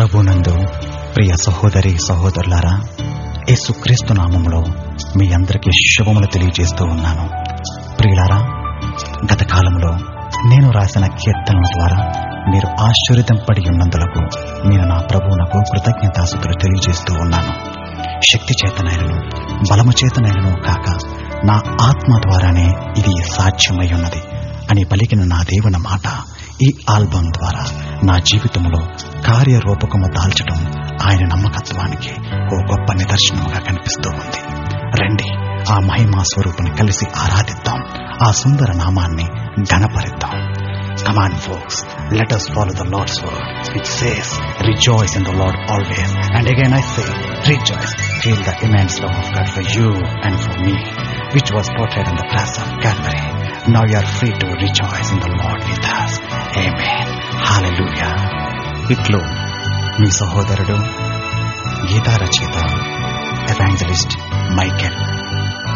ప్రభునందు ప్రియ సహోదరి సహోదరులారా, యేసుక్రీస్తు నామములో మీ అందరికీ శుభములు తెలియజేస్తూ ఉన్నాను. ప్రియులారా, గత కాలంలో నేను రాసిన కీర్తనల ద్వారా మీరు ఆశీర్వదింపబడి ఉన్నందులకు నేను నా ప్రభువునకు కృతజ్ఞతాస్తుతులు తెలియజేస్తూ ఉన్నాను. శక్తి చేతనైనను బలము చేతనైనను కాక నా ఆత్మ ద్వారానే ఇది సాధ్యమై ఉన్నది అని పలికిన నా దేవుని మాట ఈ ఆల్బమ్ ద్వారా నా జీవితంలో కార్యరూపకము దాల్చడం ఆయన నమ్మకత్వానికి ఓ గొప్ప నిదర్శనముగా కనిపిస్తూ ఉంది. రండి, ఆ మహిమా స్వరూపుని కలిసి ఆరాధిద్దాం, ఆ సుందర నామాన్ని ఘనపరిద్దాం. Come on folks, let us follow the Lord's word which says, rejoice in the Lord always. And again I say, rejoice. Feel the immense love of God for you and for me, which was portrayed on the cross of Calvary. Now you are free to rejoice in the Lord with us. Amen. Hallelujah. ఇట్లు మీ సహోదరుడు, గీతా రచయిత, evangelist Michael.